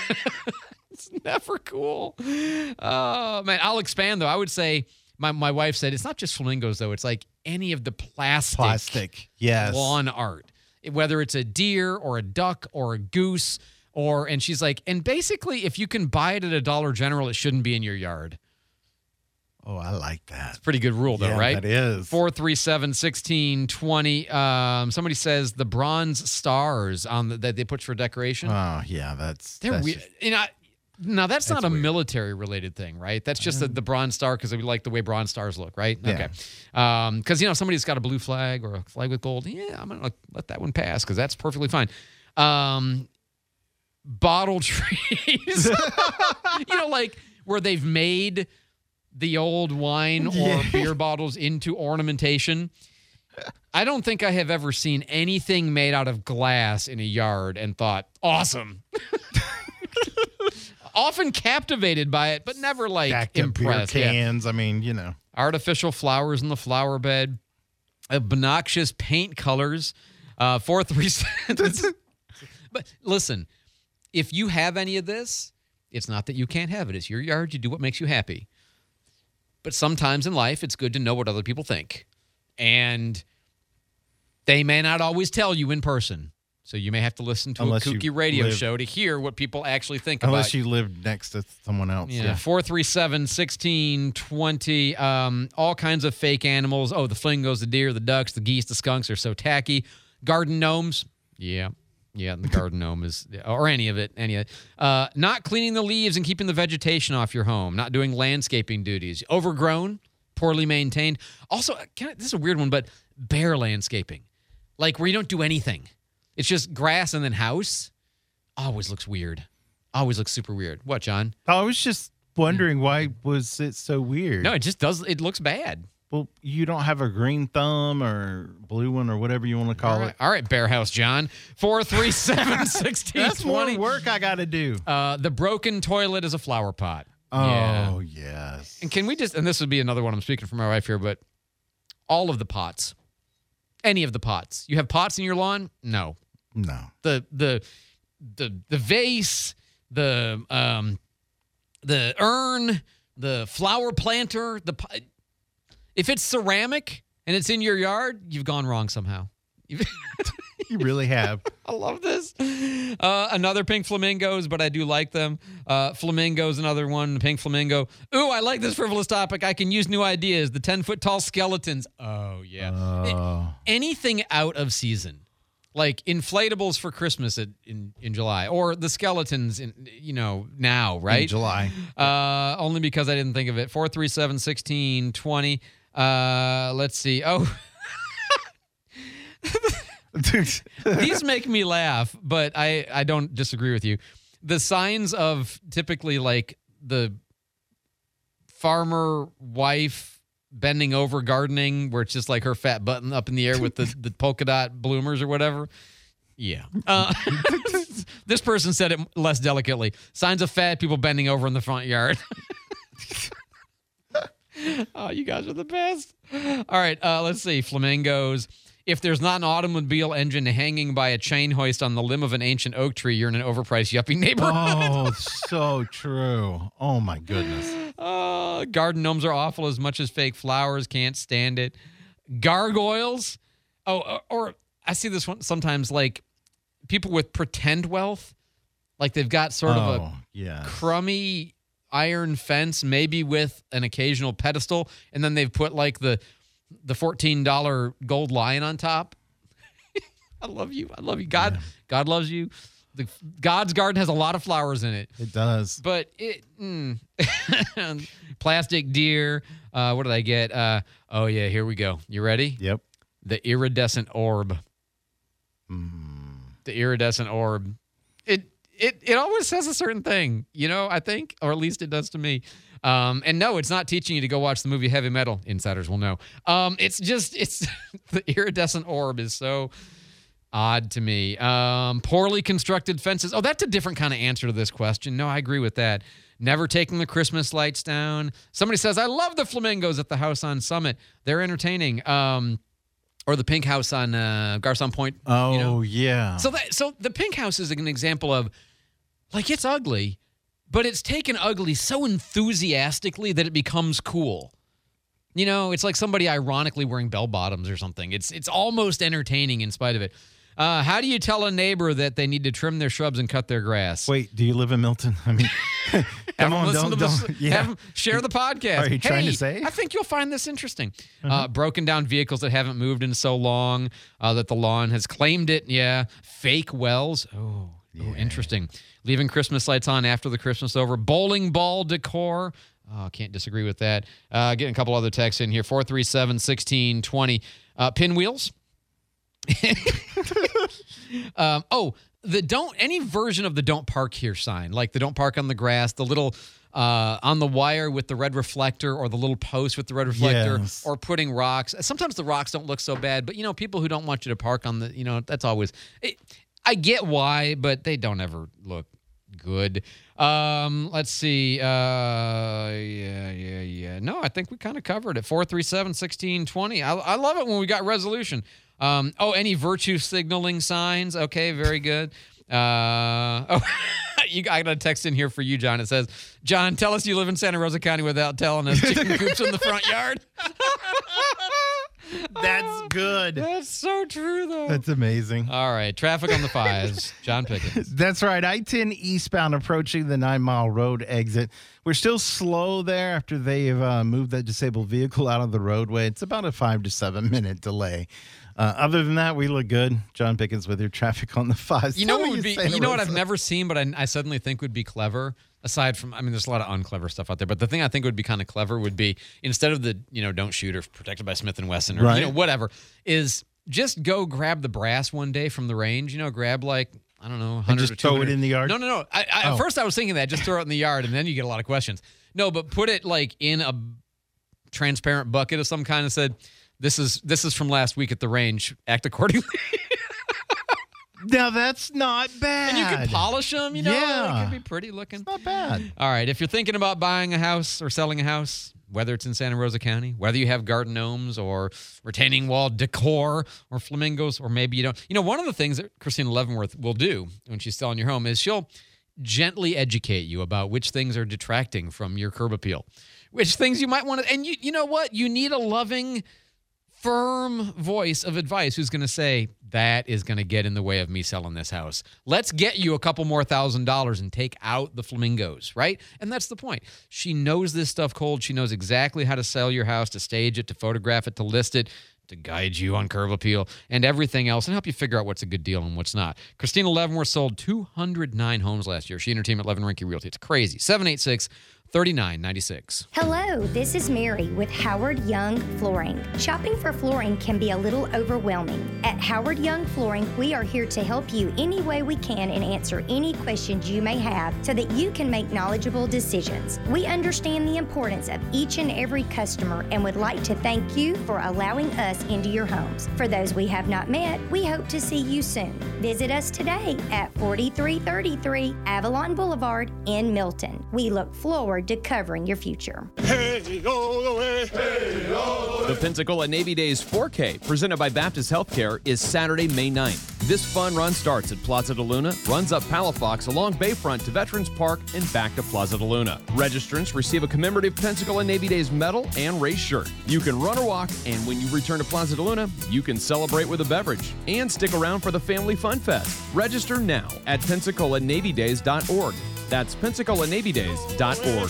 It's never cool. Oh, man. I'll expand, though. I would say, my, my wife said, it's not just flamingos, though. It's like any of the plastic, Plastic. Yes. lawn art, whether it's a deer or a duck or a goose, or, and she's like, and basically, if you can buy it at a Dollar General, it shouldn't be in your yard. Oh, I like that. It's a pretty good rule, though, Yeah, right? that is. four three seven, one six two zero. Um, somebody says the bronze stars on the, that they put for decoration. Oh, yeah, that's. They're that's weird. just- You know, now that's, That's not a weird. military related thing, right? That's just the, the bronze star because we like the way bronze stars look, right? Yeah. Okay. Um, because you know somebody's got a blue flag or a flag with gold. Yeah, I'm gonna let that one pass because that's perfectly fine. Um, bottle trees, you know, like where they've made the old wine or Yeah. beer bottles into ornamentation. I don't think I have ever seen anything made out of glass in a yard and thought, awesome. Often captivated by it, but never like Stacked up beer impressed. Yeah. cans. I mean, you know. Artificial flowers in the flower bed, obnoxious paint colors, uh, four three seven. But listen, if you have any of this, it's not that you can't have it. It's your yard. You do what makes you happy. But sometimes in life, it's good to know what other people think. And they may not always tell you in person. So you may have to listen to Unless a kooky you radio live- show to hear what people actually think Unless about you live next to someone else. Yeah, Yeah. four three seven, sixteen twenty, um, all kinds of fake animals. Oh, the flamingos, the deer, the ducks, the geese, the skunks are so tacky. Garden gnomes. Yeah. Yeah, the garden gnome is, or any of it, any of it. Uh, not cleaning the leaves and keeping the vegetation off your home. Not doing landscaping duties. Overgrown, poorly maintained. Also, can I, this is a weird one, but bare landscaping. Like where you don't do anything. It's just grass and then house. Always looks weird. Always looks super weird. What, John? I was just wondering why was it so weird? No, it just does. It looks bad. Well, you don't have a green thumb or blue one or whatever you want to call All right, it. all right, Bear House John. four three seven, sixteen That's more twenty. work I got to do. Uh, the broken toilet is a flower pot. Oh, Yeah. yes. And can we just, and this would be another one, I'm speaking for my wife here, but all of the pots, any of the pots. You have pots in your lawn? No. No. The, the, the, the vase, the, um, the urn, the flower planter, the pot. If it's ceramic and it's in your yard, you've gone wrong somehow. You really have. I love this. Uh, another pink flamingos, but I do like them. Uh, flamingos, another one. Pink flamingo. Ooh, I like this frivolous topic. I can use new ideas. The ten-foot tall skeletons. Oh, yeah. Oh. Anything out of season. Like inflatables for Christmas at, in, in July. Or the skeletons, in you know, now, right? In July. Uh, only because I didn't think of it. four three seven, sixteen twenty. Uh, let's see. Oh. These make me laugh, but I, I don't disagree with you. The signs of typically like the farmer wife bending over gardening where it's just like her fat button up in the air with the, the polka dot bloomers or whatever. Yeah. Uh, this person said it less delicately. Signs of fat people bending over in the front yard. Oh, you guys are the best. All right, uh, let's see. Flamingos. If there's not an automobile engine hanging by a chain hoist on the limb of an ancient oak tree, you're in an overpriced yuppie neighborhood. Oh, so true. Oh, my goodness. Uh, garden gnomes are awful as much as fake flowers. Can't stand it. Gargoyles. Oh, or, or I see this one sometimes, like people with pretend wealth. Like they've got sort of Oh, a yes. crummy iron fence, maybe with an occasional pedestal, and then they've put like the the fourteen dollar gold lion on top. I love you. I love you. God, yeah. God loves you. The God's garden has a lot of flowers in it. It does. But it mm. Plastic deer. Uh, what did I get? Uh, oh yeah, here we go. You ready? Yep. The iridescent orb. Mm. The iridescent orb. It it it always says a certain thing, you know, I think, or at least it does to me. Um, and no, it's not teaching you to go watch the movie Heavy Metal. Insiders will know. Um, it's just, it's the iridescent orb is so odd to me. Um, poorly constructed fences. Oh, that's a different kind of answer to this question. No, I agree with that. Never taking the Christmas lights down. Somebody says, I love the flamingos at the house on Summit. They're entertaining. Um, or the pink house on uh, Garcon Point. Oh, you know? yeah. So that, so the pink house is an example of, like, it's ugly, but it's taken ugly so enthusiastically that it becomes cool. You know, it's like somebody ironically wearing bell bottoms or something. It's it's almost entertaining in spite of it. Uh, how do you tell a neighbor that they need to trim their shrubs and cut their grass? Wait, do you live in Milton? I mean, come on, listen don't, to don't. this, Yeah. have them share the podcast. Are you trying Hey, to say? I think you'll find this interesting. Uh-huh. Uh, broken down vehicles that haven't moved in so long uh, that the lawn has claimed it. Yeah. Fake wells. Oh, yeah. Oh, interesting. Leaving Christmas lights on after the Christmas over. Bowling ball decor. Oh, can't disagree with that. Uh, getting a couple other texts in here. four three seven, sixteen twenty. Uh, pinwheels. um, oh, the don't any version of the don't park here sign, like the don't park on the grass, the little uh, on the wire with the red reflector or the little post with the red reflector Yes. or putting rocks. Sometimes the rocks don't look so bad, but, you know, people who don't want you to park on the, you know, that's always, it, I get why, but they don't ever look good. Um, let's see. Uh, yeah, yeah, yeah. No, I think we kind of covered it. four three seven, one six two zero. I, I love it when we got resolution. Um, oh, any virtue signaling signs? Okay, very good. Uh, oh, you, I got a text in here for you, John. It says, John, tell us you live in Santa Rosa County without telling us. Chicken coops in the front yard. That's good. That's so true, though. That's amazing. All right, traffic on the fives. John Pickens. That's right. I ten eastbound approaching the Nine Mile Road exit. We're still slow there after they've uh, moved that disabled vehicle out of the roadway. It's about a five to seven minute delay. Uh, other than that, we look good. John Pickens with your traffic on the fives. You know Tell what me would be? Santa You know what I've Rosa. never seen, but I, I suddenly think would be clever. Aside from, I mean, there's a lot of unclever stuff out there, but the thing I think would be kind of clever would be instead of the, you know, don't shoot or protected by Smith and Wesson or Right. you know whatever, is just go grab the brass one day from the range. You know, grab like I don't know, one hundred just or throw it two hundred. in the yard? No, no, no. I, I, Oh. At first, I was thinking that just throw it in the yard, and then you get a lot of questions. No, but put it like in a transparent bucket of some kind and said, "This is this is from last week at the range. Act accordingly." Now, that's not bad. And you can polish them, you know. Yeah. It could be pretty looking. Not bad. All right. If you're thinking about buying a house or selling a house, whether it's in Santa Rosa County, whether you have garden gnomes or retaining wall decor or flamingos, or maybe you don't. You know, one of the things that Christina Leavenworth will do when she's selling your home is she'll gently educate you about which things are detracting from your curb appeal, which things you might want to. And you, you know what? You need a loving, firm voice of advice who's going to say, that is going to get in the way of me selling this house. Let's get you a couple more thousand dollars and take out the flamingos, right? And that's the point. She knows this stuff cold. She knows exactly how to sell your house, to stage it, to photograph it, to list it, to guide you on curb appeal and everything else and help you figure out what's a good deal and what's not. Christina Leavenworth sold two hundred nine homes last year. She and her team at Levin Rinke Realty. It's crazy. seven eight six, three nine nine six. Hello, this is Mary with Howard Young Flooring. Shopping for flooring can be a little overwhelming. At Howard Young Flooring, we are here to help you any way we can and answer any questions you may have so that you can make knowledgeable decisions. We understand the importance of each and every customer and would like to thank you for allowing us into your homes. For those we have not met, we hope to see you soon. Visit us today at forty-three thirty-three Avalon Boulevard in Milton. We look forward to covering your future. Hey, all the way. Hey, all the way. The Pensacola Navy Days four K, presented by Baptist Healthcare, is Saturday, May ninth. This fun run starts at Plaza de Luna, runs up Palafox along Bayfront to Veterans Park, and back to Plaza de Luna. Registrants receive a commemorative Pensacola Navy Days medal and race shirt. You can run or walk, and when you return to Plaza de Luna, you can celebrate with a beverage and stick around for the Family Fun Fest. Register now at pensacola navy days dot org. That's pensacola navy days dot org.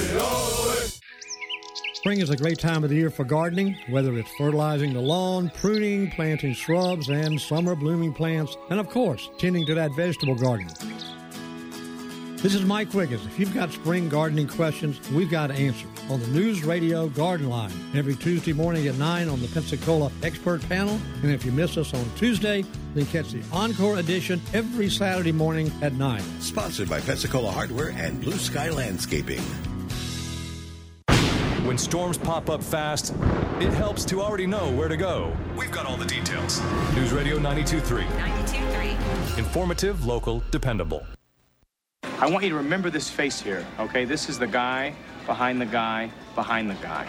Spring is a great time of the year for gardening, whether it's fertilizing the lawn, pruning, planting shrubs and summer blooming plants, and of course, tending to that vegetable garden. This is Mike Wiggins. If you've got spring gardening questions, we've got answers on the News Radio Garden Line every Tuesday morning at nine on the Pensacola Expert Panel. And if you miss us on Tuesday, then catch the Encore edition every Saturday morning at nine. Sponsored by Pensacola Hardware and Blue Sky Landscaping. When storms pop up fast, it helps to already know where to go. We've got all the details. News Radio ninety-two point three. ninety-two point three. Informative, local, dependable. I want you to remember this face here, okay? This is the guy behind the guy behind the guy.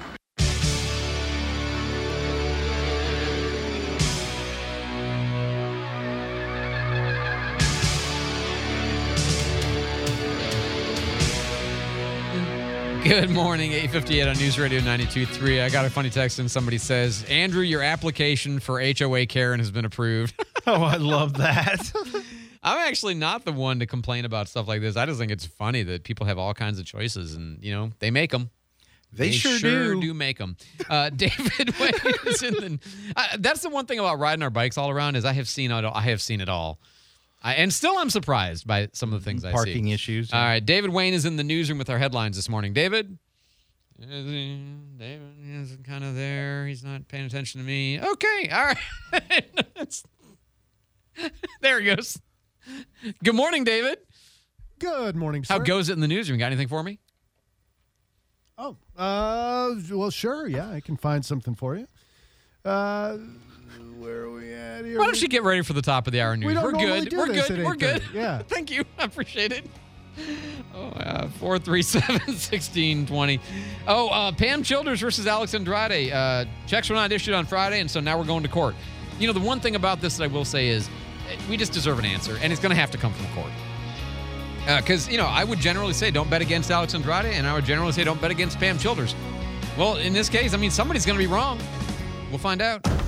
Good morning, eight fifty-eight on News Radio ninety-two point three. I got a funny text and somebody says, Andrew, your application for H O A Karen has been approved. Oh, I love that. I'm actually not the one to complain about stuff like this. I just think it's funny that people have all kinds of choices and, you know, they make them. They, they sure, sure do. do make them. Uh, David Wayne is in the... Uh, that's the one thing about riding our bikes all around is I have seen it all. I have seen it all. I, and still I'm surprised by some of the things I see. Parking issues. All right. David Wayne is in the newsroom with our headlines this morning. David? David is kind of there. He's not paying attention to me. Okay. All right. There he goes. Good morning, David. Good morning, sir. How goes it in the newsroom? Got anything for me? Oh, uh, well, sure. Yeah, I can find something for you. Uh, where are we at here? Why don't you get ready for the top of the hour news? We don't We're normally good. do We're this good. at We're good. eight thirty. Yeah. Thank you. I appreciate it. Oh, uh, four three seven, one six two zero. Oh, uh, Pam Childers versus Alex Andrade. Uh, checks were not issued on Friday, and so now we're going to court. You know, the one thing about this that I will say is we just deserve an answer, and it's going to have to come from the court. Because, uh, you know, I would generally say don't bet against Alex Andrade, and I would generally say don't bet against Pam Childers. Well, in this case, I mean, somebody's going to be wrong. We'll find out.